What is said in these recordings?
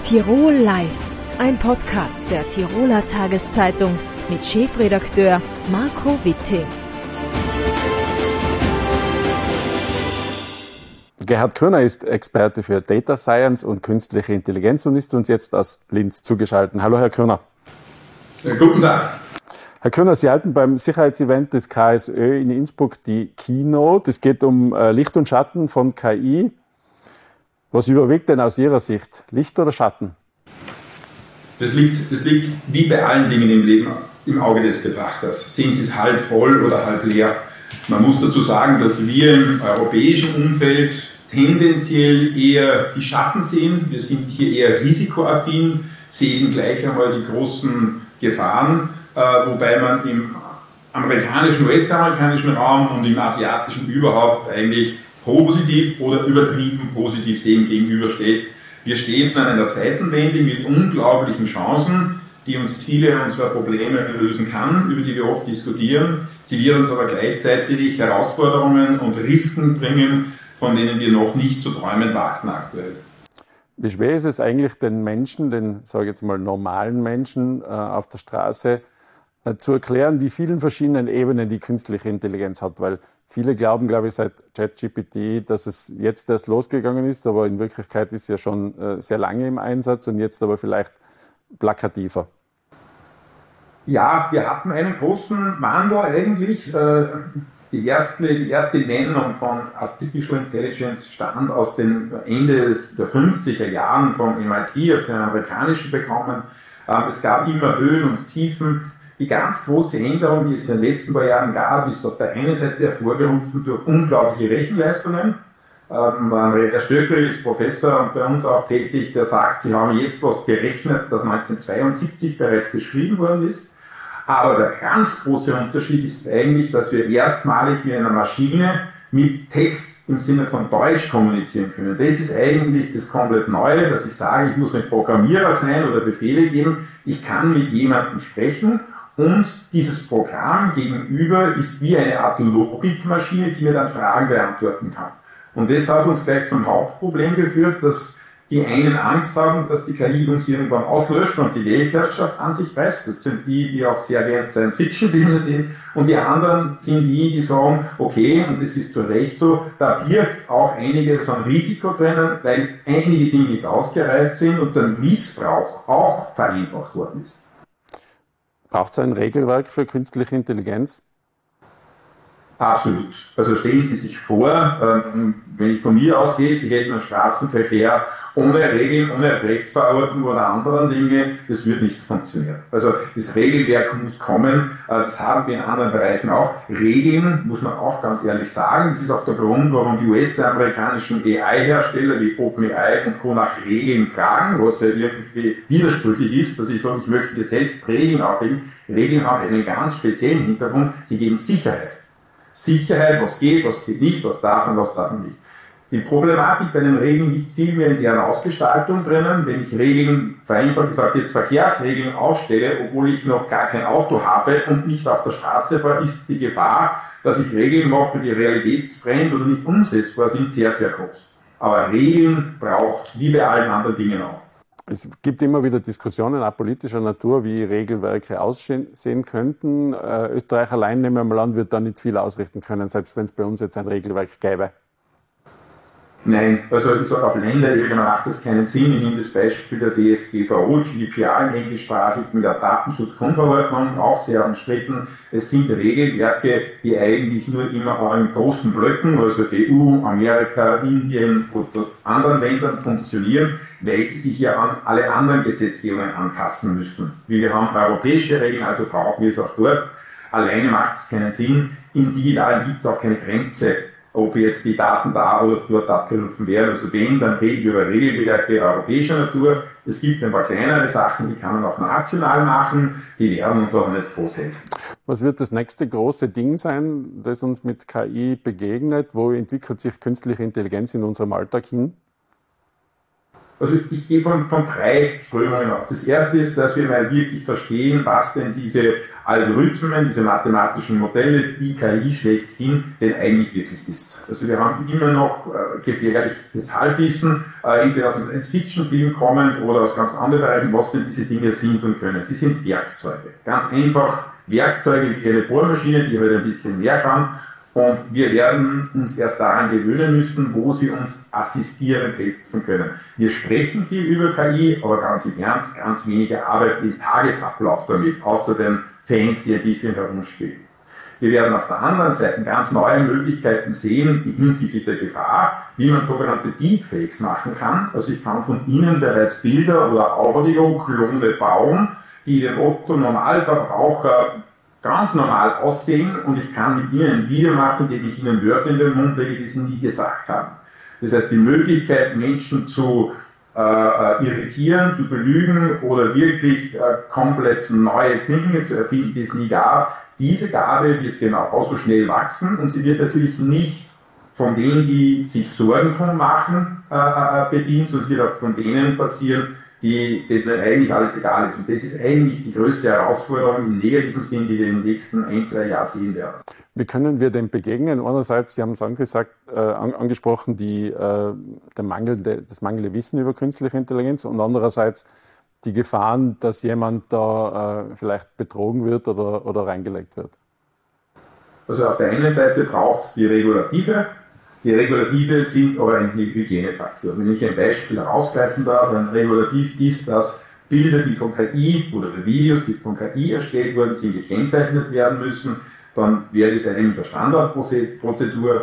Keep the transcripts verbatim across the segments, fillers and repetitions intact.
Tirol Live, ein Podcast der Tiroler Tageszeitung mit Chefredakteur Marco Witting. Gerhard Körner ist Experte für Data Science und künstliche Intelligenz und ist uns jetzt aus Linz zugeschaltet. Hallo Herr Körner. Ja, guten Tag. Herr Körner, Sie halten beim Sicherheitsevent des K S Ö in Innsbruck die Keynote. Es geht um äh, Licht und Schatten von K I. Was überwiegt denn aus Ihrer Sicht, Licht oder Schatten? Das liegt, das liegt wie bei allen Dingen im Leben im Auge des Betrachters. Sehen Sie es halb voll oder halb leer? Man muss dazu sagen, dass wir im europäischen Umfeld tendenziell eher die Schatten sehen. Wir sind hier eher risikoaffin, sehen gleich einmal die großen Gefahren, äh, wobei man im amerikanischen, U S-amerikanischen Raum und im asiatischen überhaupt eigentlich positiv oder übertrieben positiv dem gegenübersteht. Wir stehen an einer Zeitenwende mit unglaublichen Chancen, die uns viele unserer Probleme lösen kann, über die wir oft diskutieren. Sie wird uns aber gleichzeitig Herausforderungen und Risiken bringen, von denen wir noch nicht zu träumen wagten aktuell. Wie schwer ist es eigentlich den Menschen, den, sage ich jetzt mal, normalen Menschen äh, auf der Straße äh, zu erklären, die vielen verschiedenen Ebenen, die künstliche Intelligenz hat? Weil viele glauben, glaube ich, seit ChatGPT, dass es jetzt erst losgegangen ist, aber in Wirklichkeit ist es ja schon äh, sehr lange im Einsatz und jetzt aber vielleicht plakativer. Ja, wir hatten einen großen Wandel eigentlich. Die erste, die erste Nennung von Artificial Intelligence stammt aus dem Ende der fünfziger Jahren vom M I T, aus den amerikanischen bekommen. Es gab immer Höhen und Tiefen. Die ganz große Änderung, die es in den letzten paar Jahren gab, ist auf der einen Seite hervorgerufen durch unglaubliche Rechenleistungen. Ähm, Andreas Stöckl ist Professor und bei uns auch tätig, der sagt, sie haben jetzt was berechnet, das neunzehnhundertzweiundsiebzig bereits geschrieben worden ist. Aber der ganz große Unterschied ist eigentlich, dass wir erstmalig mit einer Maschine mit Text im Sinne von Deutsch kommunizieren können. Das ist eigentlich das komplett Neue, dass ich sage, ich muss ein Programmierer sein oder Befehle geben. Ich kann mit jemandem sprechen und dieses Programm gegenüber ist wie eine Art Logikmaschine, die mir dann Fragen beantworten kann. Und das hat uns gleich zum Hauptproblem geführt, dass die einen Angst haben, dass die K I uns irgendwann auslöscht und die Weltherrschaft an sich reißt. Das sind die, die auch sehr gerne Science-Fiction-Filme sehen. Und die anderen sind die, die sagen, okay, und das ist zu Recht so, da birgt auch einige so ein Risiko drinnen, weil einige Dinge nicht ausgereift sind und der Missbrauch auch vereinfacht worden ist. Braucht es ein Regelwerk für künstliche Intelligenz? Absolut. Also stellen Sie sich vor, ähm, wenn ich von mir ausgehe, Sie hätten einen Straßenverkehr ohne Regeln, ohne Rechtsverordnung oder anderen Dinge, das wird nicht funktionieren. Also das Regelwerk muss kommen, äh, das haben wir in anderen Bereichen auch. Regeln, muss man auch ganz ehrlich sagen, das ist auch der Grund, warum die U S-amerikanischen A I-Hersteller wie OpenAI und Co. nach Regeln fragen, was ja irgendwie widersprüchlich ist, dass ich sage, ich möchte selbst Regeln auflegen. Regeln haben einen ganz speziellen Hintergrund, sie geben Sicherheit. Sicherheit, was geht, was geht nicht, was darf und was darf nicht. Die Problematik bei den Regeln liegt vielmehr in deren Ausgestaltung drinnen. Wenn ich Regeln, vereinfacht gesagt, jetzt Verkehrsregeln aufstelle, obwohl ich noch gar kein Auto habe und nicht auf der Straße fahre, ist die Gefahr, dass ich Regeln mache, die realitätsfremd oder nicht umsetzbar sind, sehr, sehr groß. Aber Regeln braucht wie bei allen anderen Dingen auch. Es gibt immer wieder Diskussionen, auch politischer Natur, wie Regelwerke aussehen könnten. Äh, Österreich allein, nehmen wir mal an, wird da nicht viel ausrichten können, selbst wenn es bei uns jetzt ein Regelwerk gäbe. Nein, also ich sage, auf Länderebene macht das keinen Sinn. Ich nehme das Beispiel der D S G V O, G D P R im englischsprachigen, der Datenschutzgrundverordnung, auch sehr umstritten. Es sind Regelwerke, die eigentlich nur immer auch in großen Blöcken, also E U, Amerika, Indien oder anderen Ländern funktionieren, weil sie sich ja an alle anderen Gesetzgebungen anpassen müssen. Wir haben europäische Regeln, also brauchen wir es auch dort. Alleine macht es keinen Sinn. Im Digitalen gibt es auch keine Grenze, ob jetzt die Daten da oder dort abgerufen werden. Also wenn, dann reden wir über Regelwerke europäischer Natur. Es gibt ein paar kleinere Sachen, die kann man auch national machen, die werden uns auch nicht groß helfen. Was wird das nächste große Ding sein, das uns mit K I begegnet? Wo entwickelt sich künstliche Intelligenz in unserem Alltag hin? Also ich gehe von, von drei Strömungen aus. Das erste ist, dass wir mal wirklich verstehen, was denn diese Algorithmen, diese mathematischen Modelle, die K I schlechthin denn eigentlich wirklich ist. Also wir haben immer noch äh, gefährliches Halbwissen, äh, entweder aus einem Science-Fiction-Film kommend oder aus ganz anderen Bereichen, was denn diese Dinge sind und können. Sie sind Werkzeuge. Ganz einfach Werkzeuge wie eine Bohrmaschine, die halt ein bisschen mehr kann. Und wir werden uns erst daran gewöhnen müssen, wo sie uns assistierend helfen können. Wir sprechen viel über K I, aber ganz im Ernst, ganz wenige arbeiten im Tagesablauf damit, außer den Fans, die ein bisschen herumspielen. Wir werden auf der anderen Seite ganz neue Möglichkeiten sehen hinsichtlich der Gefahr, wie man sogenannte Deepfakes machen kann. Also ich kann von Ihnen bereits Bilder oder Audioklone bauen, die den Otto-Normalverbraucher ganz normal aussehen, und ich kann mit Ihnen ein Video machen, in dem ich Ihnen Wörter in den Mund lege, die Sie nie gesagt haben. Das heißt, die Möglichkeit, Menschen zu äh, irritieren, zu belügen oder wirklich äh, komplett neue Dinge zu erfinden, die es nie gab, diese Gabe wird genauso schnell wachsen, und sie wird natürlich nicht von denen, die sich Sorgen drum machen, äh, bedient, sondern es wird auch von denen passieren, die, denen eigentlich alles egal ist. Und das ist eigentlich die größte Herausforderung im negativen Sinn, die wir in den nächsten ein, zwei Jahren sehen werden. Wie können wir dem begegnen? Einerseits, Sie haben es angesagt, äh, an, angesprochen, die, äh, der mangelnde, das mangelnde Wissen über künstliche Intelligenz, und andererseits die Gefahren, dass jemand da äh, vielleicht betrogen wird oder, oder reingelegt wird. Also auf der einen Seite braucht es die Regulative. Die Regulative sind aber ein Hygienefaktor. Wenn ich ein Beispiel herausgreifen darf, ein Regulativ ist, dass Bilder, die von K I oder Videos, die von K I erstellt worden sind, gekennzeichnet werden müssen, dann wäre das eigentlich eine Standardprozedur.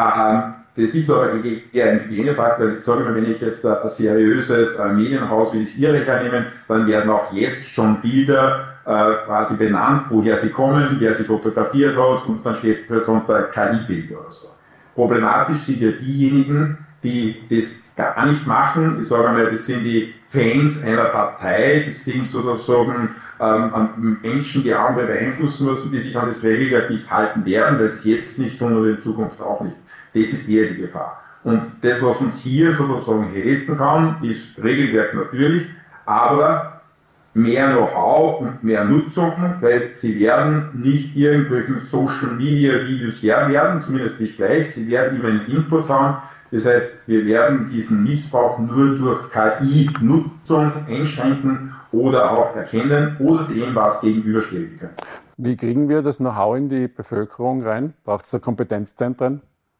Das ist aber eher ein Hygienefaktor. Jetzt sage ich mal, wenn ich jetzt ein seriöses Medienhaus wie das Ihre hernehme, dann werden auch jetzt schon Bilder quasi benannt, woher sie kommen, wer sie fotografiert hat, und dann steht darunter K I-Bilder oder so. Problematisch sind ja diejenigen, die das gar nicht machen. Ich sage mal, das sind die Fans einer Partei, das sind sozusagen ähm, Menschen, die andere beeinflussen müssen, die sich an das Regelwerk nicht halten werden, weil sie es jetzt nicht tun und in Zukunft auch nicht. Das ist eher die Gefahr. Und das, was uns hier sozusagen helfen kann, ist Regelwerk natürlich, aber mehr Know-how und mehr Nutzung, weil sie werden nicht irgendwelchen Social-Media-Videos her werden, zumindest nicht gleich, sie werden immer einen Input haben. Das heißt, wir werden diesen Missbrauch nur durch K I-Nutzung einschränken oder auch erkennen oder dem was gegenüberstellen können. Wie kriegen wir das Know-how in die Bevölkerung rein? Braucht es da Kompetenzzentren?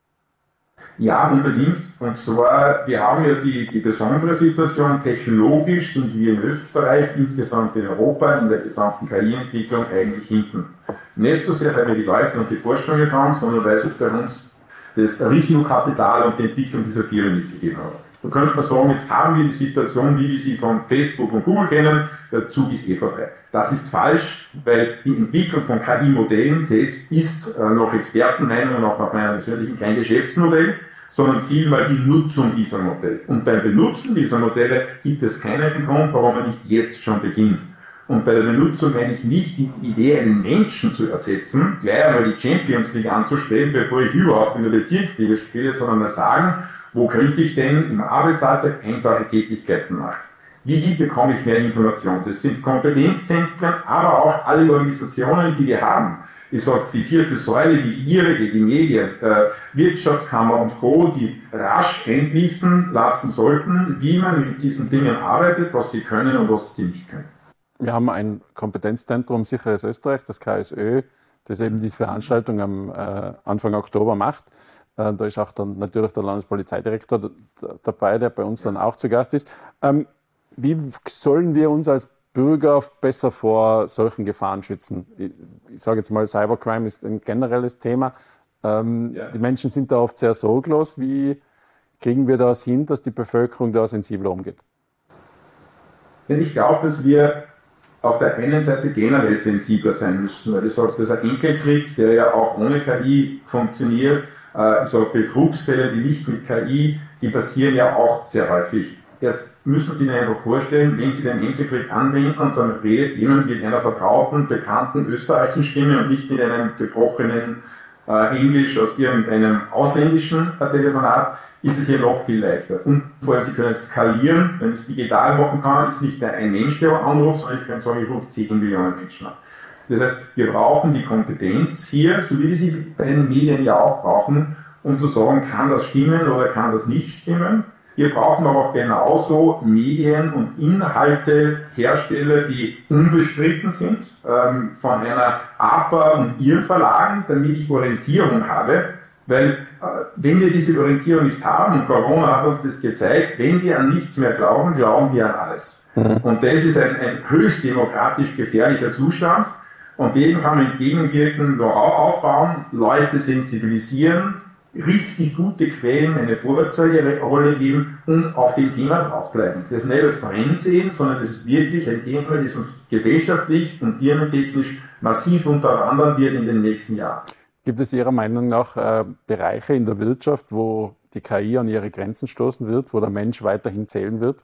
Ja, unbedingt. Und zwar, wir haben ja die, die besondere Situation, technologisch sind wir in Österreich, insgesamt in Europa, in der gesamten K I-Entwicklung eigentlich hinten. Nicht so sehr, weil wir die Leute und die Forschung nicht haben, sondern weil es bei uns das Risikokapital und die Entwicklung dieser Firmen nicht gegeben hat. Da könnte man sagen, jetzt haben wir die Situation, wie wir sie von Facebook und Google kennen, der Zug ist eh vorbei. Das ist falsch, weil die Entwicklung von K I-Modellen selbst ist äh, nach Expertenmeinung und auch nach meiner persönlichen kein Geschäftsmodell, sondern vielmehr die Nutzung dieser Modelle. Und beim Benutzen dieser Modelle gibt es keinen Grund, warum man nicht jetzt schon beginnt. Und bei der Benutzung meine ich nicht die Idee, einen Menschen zu ersetzen, gleich einmal die Champions League anzustreben, bevor ich überhaupt in der Bezirksliga spiele, sondern mal sagen, wo könnte ich denn im Arbeitsalltag einfache Tätigkeiten machen? Wie bekomme ich mehr Information? Das sind Kompetenzzentren, aber auch alle Organisationen, die wir haben. Ich sage, die vierte Säule, die Ihre, die Medien, äh, Wirtschaftskammer und Co., die rasch einfließen lassen sollten, wie man mit diesen Dingen arbeitet, was sie können und was sie nicht können. Wir haben ein Kompetenzzentrum Sicheres Österreich, das K S Ö, das eben diese Veranstaltung am äh, Anfang Oktober macht. Äh, da ist auch dann natürlich der Landespolizeidirektor dabei, der bei uns dann auch zu Gast ist. Ähm, wie sollen wir uns als Bürger besser vor solchen Gefahren schützen? Ich, ich sage jetzt mal, Cybercrime ist ein generelles Thema. Ähm, ja. Die Menschen sind da oft sehr sorglos. Wie kriegen wir das hin, dass die Bevölkerung da sensibler umgeht? Ich glaube, dass wir auf der einen Seite generell sensibler sein müssen, weil ich sage, dass ein Enkelkrieg, der ja auch ohne K I funktioniert, äh, so Betrugsfälle, die nicht mit K I, die passieren ja auch sehr häufig. Erst müssen Sie sich einfach vorstellen, wenn Sie den Enkelkrieg anwenden und dann redet jemand mit einer vertrauten, bekannten österreichischen Stimme und nicht mit einem gebrochenen äh, Englisch aus irgendeinem ausländischen äh, Telefonat, ist es hier noch viel leichter. Und vor allem, Sie können es skalieren, wenn ich es digital machen kann, ist nicht ein Mensch, der anruft, sondern ich kann sagen, ich rufe zehn Millionen Menschen an. Das heißt, wir brauchen die Kompetenz hier, so wie wir sie bei den Medien ja auch brauchen, um zu sagen, kann das stimmen oder kann das nicht stimmen. Wir brauchen aber auch genauso Medien und Inhaltehersteller, die unbestritten sind, ähm, von einer A P A und ihren Verlagen, damit ich Orientierung habe. Weil äh, wenn wir diese Orientierung nicht haben, und Corona hat uns das gezeigt, wenn wir an nichts mehr glauben, glauben wir an alles. Mhm. Und das ist ein, ein höchst demokratisch gefährlicher Zustand. Und dem kann man entgegenwirken, Know-how aufbauen, Leute sensibilisieren, richtig gute Quellen eine Vorwärtsrolle geben und auf dem Thema draufbleiben. Das ist nicht als Trend sehen, sondern das ist wirklich ein Thema, das uns gesellschaftlich und firmentechnisch massiv unterwandern wird in den nächsten Jahren. Gibt es Ihrer Meinung nach äh, Bereiche in der Wirtschaft, wo die K I an ihre Grenzen stoßen wird, wo der Mensch weiterhin zählen wird?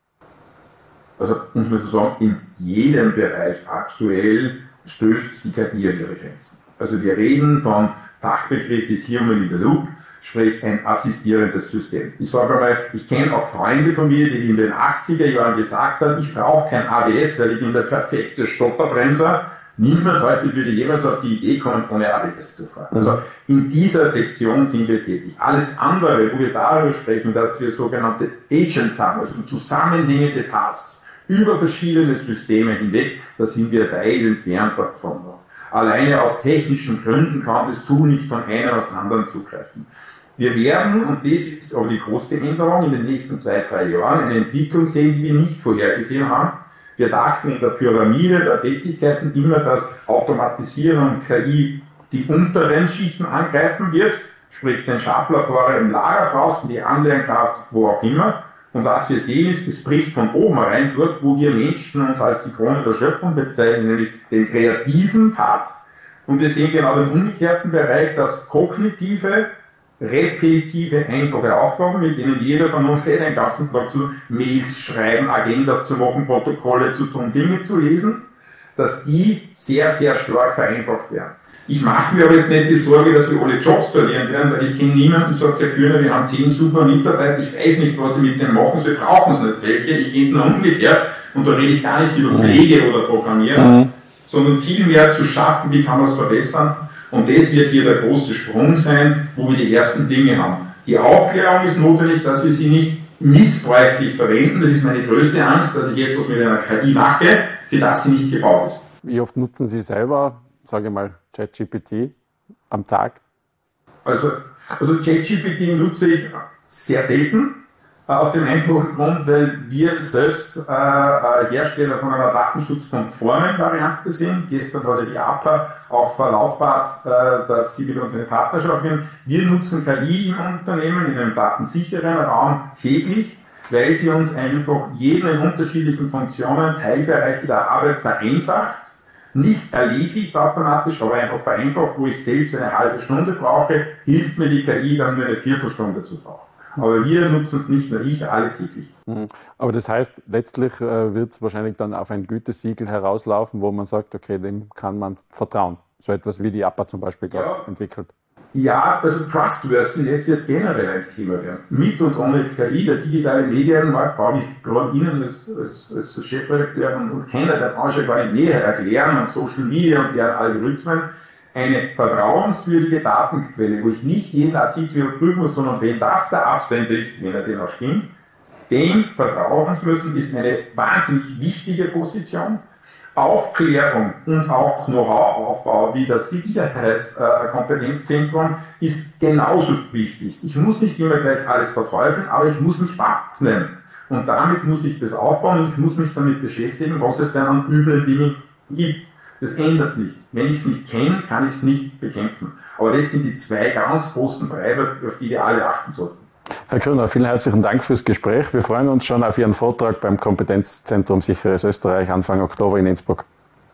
Also, muss man so sagen, in jedem Bereich aktuell stößt die K I an ihre Grenzen. Also wir reden von Fachbegriff ist Human in the Loop, sprich ein assistierendes System. Ich sage einmal, ich kenne auch Freunde von mir, die in den achtziger Jahren gesagt haben, ich brauche kein A B S, weil ich bin der perfekte Stopperbremser. Niemand heute würde jemals auf die Idee kommen, ohne A B S zu fahren. Also in dieser Sektion sind wir tätig. Alles andere, wo wir darüber sprechen, dass wir sogenannte Agents haben, also zusammenhängende Tasks, über verschiedene Systeme hinweg, da sind wir weit entfernt davon noch. Alleine aus technischen Gründen kann das Tool nicht von einem aus dem anderen zugreifen. Wir werden, und das ist aber die große Änderung, in den nächsten zwei, drei Jahren eine Entwicklung sehen, die wir nicht vorhergesehen haben. Wir dachten in der Pyramide der Tätigkeiten immer, dass Automatisierung und K I die unteren Schichten angreifen wird, sprich den Staplerfahrer im Lager draußen, die Anlernkraft, wo auch immer. Und was wir sehen ist, es bricht von oben rein, dort wo wir Menschen uns als die Krone der Schöpfung bezeichnen, nämlich den kreativen Part. Und wir sehen genau den umgekehrten Bereich, dass kognitive, repetitive, einfache Aufgaben, mit denen jeder von uns geht, den ganzen Tag zu Mails schreiben, Agendas zu machen, Protokolle zu tun, Dinge zu lesen, dass die sehr, sehr stark vereinfacht werden. Ich mache mir aber jetzt nicht die Sorge, dass wir alle Jobs verlieren werden, weil ich kenne niemanden, der sagt, Herr Kühner, wir haben zehn super Mitarbeiter, ich weiß nicht, was sie mit denen machen, sie brauchen es nicht welche, ich gehe es nur umgekehrt und da rede ich gar nicht über Pflege oder Programmieren, mhm. sondern vielmehr zu schaffen, wie kann man es verbessern, und das wird hier der große Sprung sein, wo wir die ersten Dinge haben. Die Aufklärung ist notwendig, dass wir sie nicht missbräuchlich verwenden, das ist meine größte Angst, dass ich etwas mit einer K I mache, für das sie nicht gebaut ist. Wie oft nutzen Sie selber, sage ich mal, ChatGPT am Tag? Also, also ChatGPT nutze ich sehr selten, äh, aus dem einfachen Grund, weil wir selbst äh, Hersteller von einer datenschutzkonformen Variante sind. Gestern hat ja die A P A auch verlautbart, äh, dass sie mit uns eine Partnerschaft nehmen. Wir nutzen K I im Unternehmen in einem datensicheren Raum täglich, weil sie uns einfach jede unterschiedlichen Funktionen, Teilbereiche der Arbeit vereinfacht. Nicht erledigt automatisch, aber einfach vereinfacht, wo ich selbst eine halbe Stunde brauche, hilft mir die K I dann nur eine Viertelstunde zu brauchen. Aber wir nutzen es nicht nur ich, alle täglich. Aber das heißt, letztlich äh, wird es wahrscheinlich dann auf ein Gütesiegel herauslaufen, wo man sagt, okay, dem kann man vertrauen. So etwas wie die A P A zum Beispiel gerade ja. entwickelt. Ja, also Trustworthiness wird generell ein Thema werden. Mit und ohne K I, der digitale Medienmarkt, brauche ich gerade Ihnen als, als, als Chefredakteur und, und Kenner der Branche gar nicht näher erklären, und Social Media und deren Algorithmen, eine vertrauenswürdige Datenquelle, wo ich nicht jeden Artikel überprüfen muss, sondern wenn das der Absender ist, wenn er denn auch stimmt, dem vertrauen zu müssen, ist eine wahnsinnig wichtige Position. Aufklärung und auch Know-how-Aufbau wie das Sicherheitskompetenzzentrum äh, ist genauso wichtig. Ich muss nicht immer gleich alles verteufeln, aber ich muss mich wappnen. Und damit muss ich das aufbauen und ich muss mich damit beschäftigen, was es denn an üblen Dingen gibt. Das ändert es nicht. Wenn ich es nicht kenne, kann ich es nicht bekämpfen. Aber das sind die zwei ganz großen Treiber, auf die wir alle achten sollten. Herr Kühner, vielen herzlichen Dank fürs Gespräch. Wir freuen uns schon auf Ihren Vortrag beim Kompetenzzentrum Sicheres Österreich Anfang Oktober in Innsbruck.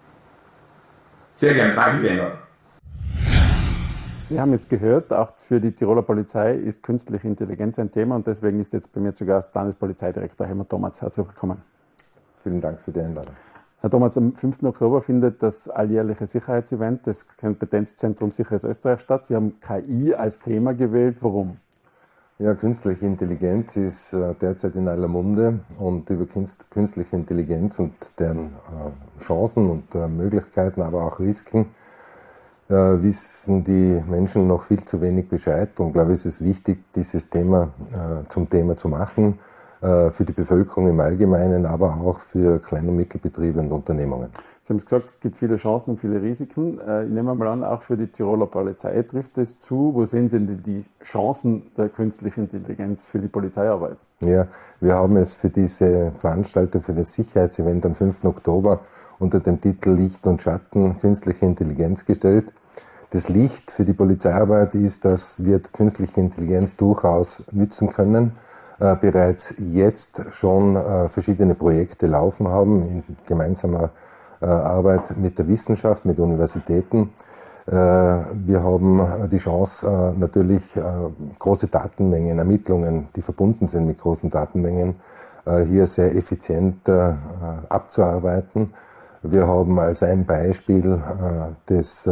Sehr gerne, danke Ihnen. Wir haben jetzt gehört, auch für die Tiroler Polizei ist künstliche Intelligenz ein Thema, und deswegen ist jetzt bei mir zu Gast Landespolizeidirektor Helmut Domatz. Herzlich willkommen. Vielen Dank für die Einladung. Herr Thomas, am fünften Oktober findet das alljährliche Sicherheitsevent des Kompetenzzentrum Sicheres Österreich statt. Sie haben K I als Thema gewählt. Warum? Ja, künstliche Intelligenz ist äh, derzeit in aller Munde und über künstliche Intelligenz und deren äh, Chancen und äh, Möglichkeiten, aber auch Risiken, äh, wissen die Menschen noch viel zu wenig Bescheid. Und glaube ich, ist es wichtig, dieses Thema äh, zum Thema zu machen, äh, für die Bevölkerung im Allgemeinen, aber auch für Klein- und Mittelbetriebe und Unternehmungen. Sie haben es gesagt, es gibt viele Chancen und viele Risiken. Ich nehme mal an, auch für die Tiroler Polizei trifft es zu. Wo sehen Sie denn die Chancen der künstlichen Intelligenz für die Polizeiarbeit? Ja, wir haben es für diese Veranstaltung, für das Sicherheitsevent am fünften Oktober unter dem Titel Licht und Schatten künstliche Intelligenz gestellt. Das Licht für die Polizeiarbeit ist, dass wir künstliche Intelligenz durchaus nützen können. Äh, bereits jetzt schon äh, verschiedene Projekte laufen haben in gemeinsamer Arbeit mit der Wissenschaft, mit Universitäten. Wir haben die Chance, natürlich große Datenmengen, Ermittlungen, die verbunden sind mit großen Datenmengen, hier sehr effizient abzuarbeiten. Wir haben als ein Beispiel das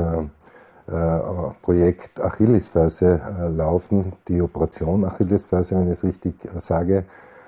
Projekt Achillesferse laufen, die Operation Achillesferse, wenn ich es richtig sage,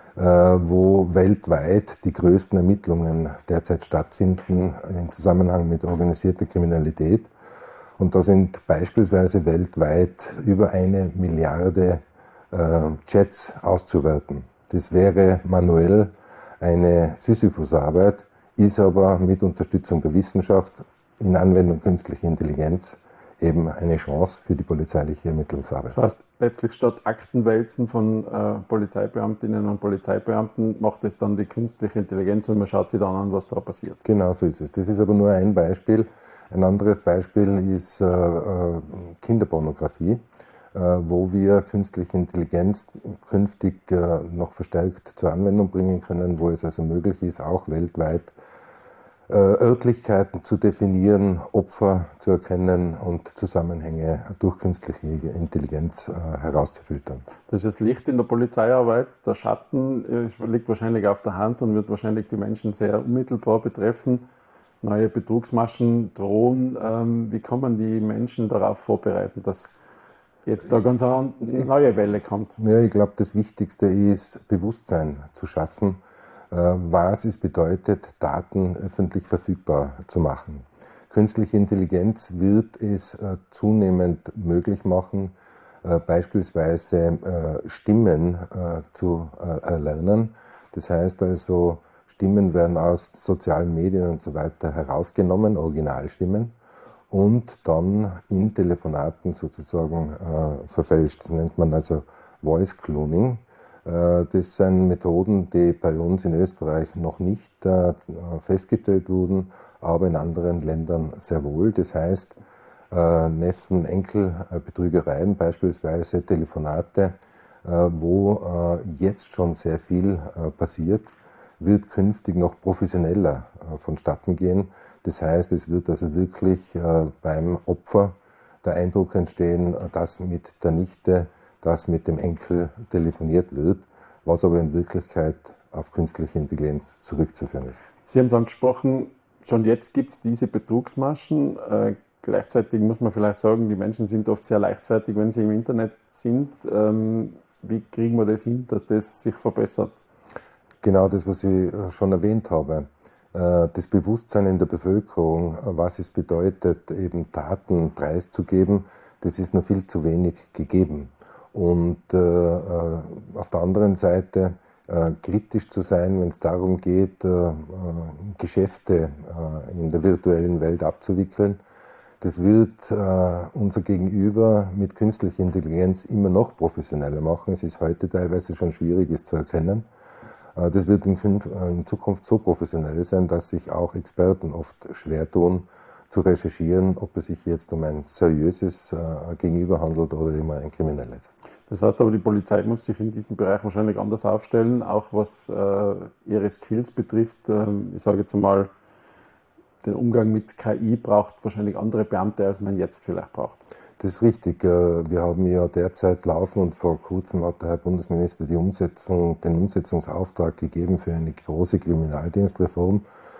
wo weltweit die größten Ermittlungen derzeit stattfinden im Zusammenhang mit organisierter Kriminalität. Und da sind beispielsweise weltweit über eine Milliarde äh, Chats auszuwerten. Das wäre manuell eine Sisyphusarbeit, ist aber mit Unterstützung der Wissenschaft in Anwendung künstlicher Intelligenz eben eine Chance für die polizeiliche Ermittlungsarbeit. Das heißt, letztlich statt Aktenwälzen von äh, Polizeibeamtinnen und Polizeibeamten macht es dann die künstliche Intelligenz und man schaut sich dann an, was da passiert. Genau so ist es. Das ist aber nur ein Beispiel. Ein anderes Beispiel ist äh, Kinderpornografie, äh, wo wir künstliche Intelligenz künftig äh, noch verstärkt zur Anwendung bringen können, wo es also möglich ist, auch weltweit äh, Örtlichkeiten zu definieren, Opfer zu erkennen und Zusammenhänge durch künstliche Intelligenz äh, herauszufiltern. Das ist das Licht in der Polizeiarbeit. Der Schatten äh, liegt wahrscheinlich auf der Hand und wird wahrscheinlich die Menschen sehr unmittelbar betreffen. Neue Betrugsmaschen drohen. Ähm, wie kann man die Menschen darauf vorbereiten, dass jetzt da ganz eine neue Welle kommt? Ja, ich glaube, das Wichtigste ist, Bewusstsein zu schaffen, äh, was es bedeutet, Daten öffentlich verfügbar zu machen. Künstliche Intelligenz wird es äh, zunehmend möglich machen, äh, beispielsweise äh, Stimmen äh, zu äh, erlernen. Das heißt also, Stimmen werden aus sozialen Medien und so weiter herausgenommen, Originalstimmen, und dann in Telefonaten sozusagen äh, verfälscht. Das nennt man also Voice Cloning. Äh, das sind Methoden, die bei uns in Österreich noch nicht äh, festgestellt wurden, aber in anderen Ländern sehr wohl. Das heißt, äh, Neffen, Enkel, äh, Betrügereien, beispielsweise Telefonate, äh, wo äh, jetzt schon sehr viel äh, passiert, wird künftig noch professioneller äh, vonstatten gehen. Das heißt, es wird also wirklich äh, beim Opfer der Eindruck entstehen, dass mit der Nichte, dass mit dem Enkel telefoniert wird, was aber in Wirklichkeit auf künstliche Intelligenz zurückzuführen ist. Sie haben es angesprochen, schon jetzt gibt es diese Betrugsmaschen. Äh, gleichzeitig muss man vielleicht sagen, die Menschen sind oft sehr leichtfertig, wenn sie im Internet sind. Ähm, wie kriegen wir das hin, dass das sich verbessert? Genau das, was ich schon erwähnt habe. Das Bewusstsein in der Bevölkerung, was es bedeutet, eben Daten preiszugeben, das ist noch viel zu wenig gegeben. Und äh, auf der anderen Seite äh, kritisch zu sein, wenn es darum geht, äh, Geschäfte äh, in der virtuellen Welt abzuwickeln. Das wird äh, unser Gegenüber mit künstlicher Intelligenz immer noch professioneller machen. Es ist heute teilweise schon schwierig, es zu erkennen. Das wird in Zukunft so professionell sein, dass sich auch Experten oft schwer tun, zu recherchieren, ob es sich jetzt um ein seriöses Gegenüber handelt oder immer ein kriminelles. Das heißt aber, die Polizei muss sich in diesem Bereich wahrscheinlich anders aufstellen, auch was äh, ihre Skills betrifft. Ähm, ich sage jetzt mal, den Umgang mit K I braucht wahrscheinlich andere Beamte, als man jetzt vielleicht braucht. Das ist richtig. Wir haben ja derzeit laufen und vor kurzem hat der Herr Bundesminister die Umsetzung, den Umsetzungsauftrag gegeben für eine große Kriminaldienstreform,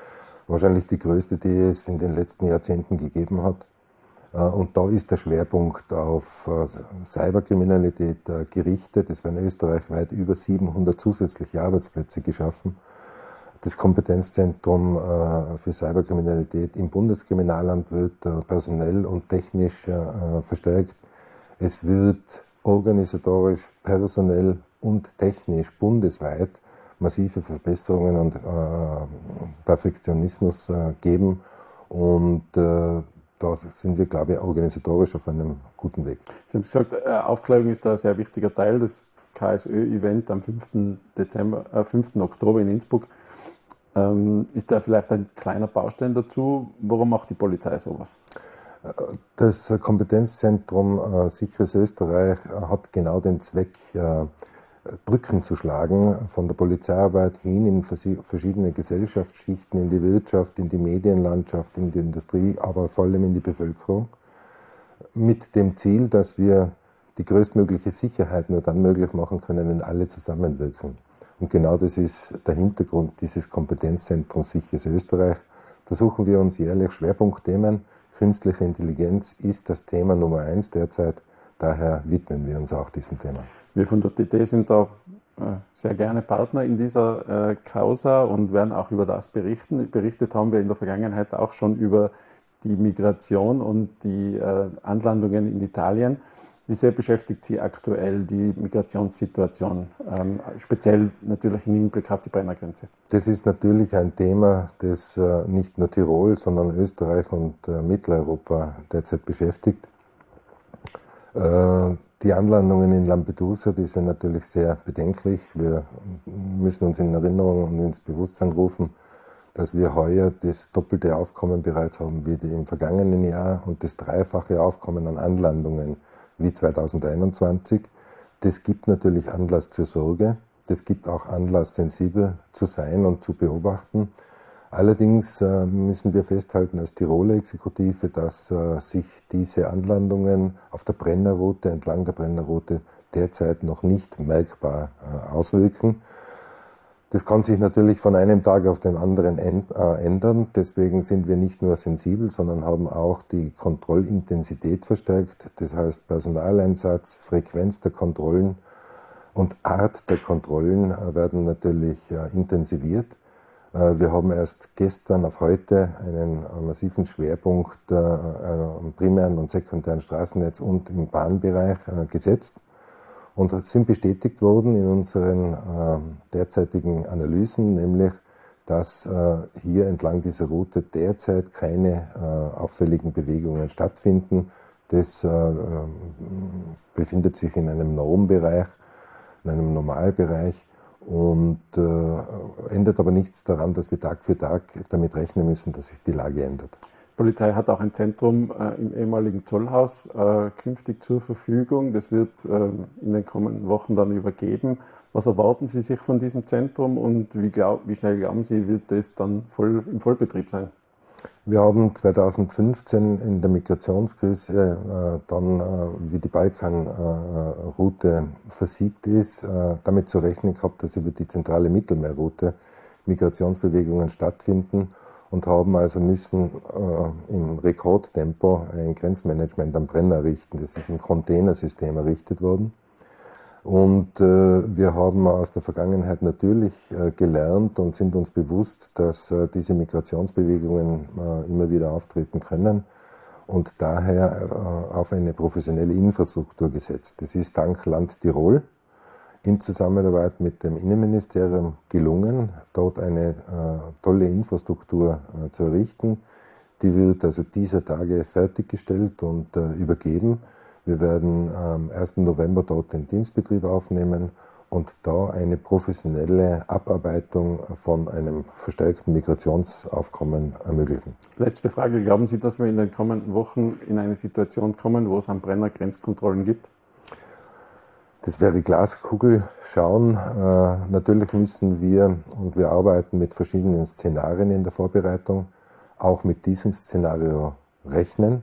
wahrscheinlich die größte, die es in den letzten Jahrzehnten gegeben hat. Und da ist der Schwerpunkt auf Cyberkriminalität gerichtet. Es werden österreichweit über siebenhundert zusätzliche Arbeitsplätze geschaffen. Das Kompetenzzentrum für Cyberkriminalität im Bundeskriminalamt wird personell und technisch verstärkt. Es wird organisatorisch, personell und technisch bundesweit massive Verbesserungen und Perfektionismus geben. Und da sind wir, glaube ich, organisatorisch auf einem guten Weg. Sie haben gesagt, Aufklärung ist da ein sehr wichtiger Teil. Das K S Ö-Event am fünften Dezember, äh, fünften Oktober in Innsbruck. Ähm, ist da vielleicht ein kleiner Baustein dazu? Warum macht die Polizei sowas? Das Kompetenzzentrum äh, Sicheres Österreich hat genau den Zweck, äh, Brücken zu schlagen von der Polizeiarbeit hin in verschiedene Gesellschaftsschichten, in die Wirtschaft, in die Medienlandschaft, in die Industrie, aber vor allem in die Bevölkerung, mit dem Ziel, dass wir die größtmögliche Sicherheit nur dann möglich machen können, wenn alle zusammenwirken. Und genau das ist der Hintergrund dieses Kompetenzzentrums Sicheres Österreich. Da suchen wir uns jährlich Schwerpunktthemen. Künstliche Intelligenz ist das Thema Nummer eins derzeit. Daher widmen wir uns auch diesem Thema. Wir von der T T sind da äh, sehr gerne Partner in dieser äh, Causa und werden auch über das berichten. Berichtet haben wir in der Vergangenheit auch schon über die Migration und die äh, Anlandungen in Italien. Wie sehr beschäftigt Sie aktuell die Migrationssituation, ähm, speziell natürlich im Hinblick auf die Brennergrenze? Das ist natürlich ein Thema, das äh, nicht nur Tirol, sondern Österreich und äh, Mitteleuropa derzeit beschäftigt. Äh, Die Anlandungen in Lampedusa, die sind natürlich sehr bedenklich. Wir müssen uns in Erinnerung und ins Bewusstsein rufen, dass wir heuer das doppelte Aufkommen bereits haben wie im vergangenen Jahr und das dreifache Aufkommen an Anlandungen wie zweitausendeinundzwanzig. Das gibt natürlich Anlass zur Sorge. Das gibt auch Anlass, sensibel zu sein und zu beobachten. Allerdings äh, müssen wir festhalten als Tiroler Exekutive, dass äh, sich diese Anlandungen auf der Brennerroute, entlang der Brennerroute derzeit noch nicht merkbar äh, auswirken. Das kann sich natürlich von einem Tag auf den anderen äh, ändern. Deswegen sind wir nicht nur sensibel, sondern haben auch die Kontrollintensität verstärkt. Das heißt Personaleinsatz, Frequenz der Kontrollen und Art der Kontrollen äh, werden natürlich äh, intensiviert. Wir haben erst gestern auf heute einen massiven Schwerpunkt am primären und sekundären Straßennetz und im Bahnbereich gesetzt und sind bestätigt worden in unseren derzeitigen Analysen, nämlich dass hier entlang dieser Route derzeit keine auffälligen Bewegungen stattfinden. Das befindet sich in einem Normbereich, in einem Normalbereich. Und äh, ändert aber nichts daran, dass wir Tag für Tag damit rechnen müssen, dass sich die Lage ändert. Die Polizei hat auch ein Zentrum äh, im ehemaligen Zollhaus äh, künftig zur Verfügung. Das wird äh, in den kommenden Wochen dann übergeben. Was erwarten Sie sich von diesem Zentrum und wie, glaub, wie schnell glauben Sie, wird das dann voll, im Vollbetrieb sein? Wir haben zweitausendfünfzehn in der Migrationskrise äh, dann, äh, wie die Balkanroute äh, versiegt ist, äh, damit zu rechnen gehabt, dass über die zentrale Mittelmeerroute Migrationsbewegungen stattfinden und haben also müssen äh, im Rekordtempo ein Grenzmanagement am Brenner errichten. Das ist im Containersystem errichtet worden. Und äh, wir haben aus der Vergangenheit natürlich äh, gelernt und sind uns bewusst, dass äh, diese Migrationsbewegungen äh, immer wieder auftreten können und daher äh, auf eine professionelle Infrastruktur gesetzt. Das ist dank Land Tirol in Zusammenarbeit mit dem Innenministerium gelungen, dort eine äh, tolle Infrastruktur äh, zu errichten. Die wird also dieser Tage fertiggestellt und äh, übergeben. Wir werden am ersten November dort den Dienstbetrieb aufnehmen und da eine professionelle Abarbeitung von einem verstärkten Migrationsaufkommen ermöglichen. Letzte Frage. Glauben Sie, dass wir in den kommenden Wochen in eine Situation kommen, wo es am Brenner Grenzkontrollen gibt? Das wäre Glaskugel schauen. Äh, natürlich müssen wir, und wir arbeiten mit verschiedenen Szenarien in der Vorbereitung, auch mit diesem Szenario rechnen.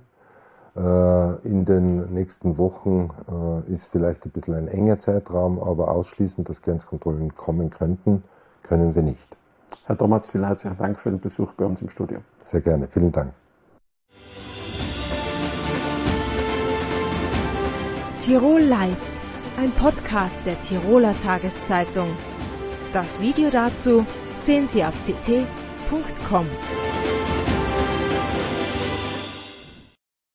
In den nächsten Wochen äh, ist vielleicht ein bisschen ein enger Zeitraum, aber ausschließen, dass Grenzkontrollen kommen könnten, können wir nicht. Herr Domatz, vielen herzlichen Dank für den Besuch bei uns im Studio. Sehr gerne, vielen Dank. Tirol Live, ein Podcast der Tiroler Tageszeitung. Das Video dazu sehen Sie auf t t punkt com.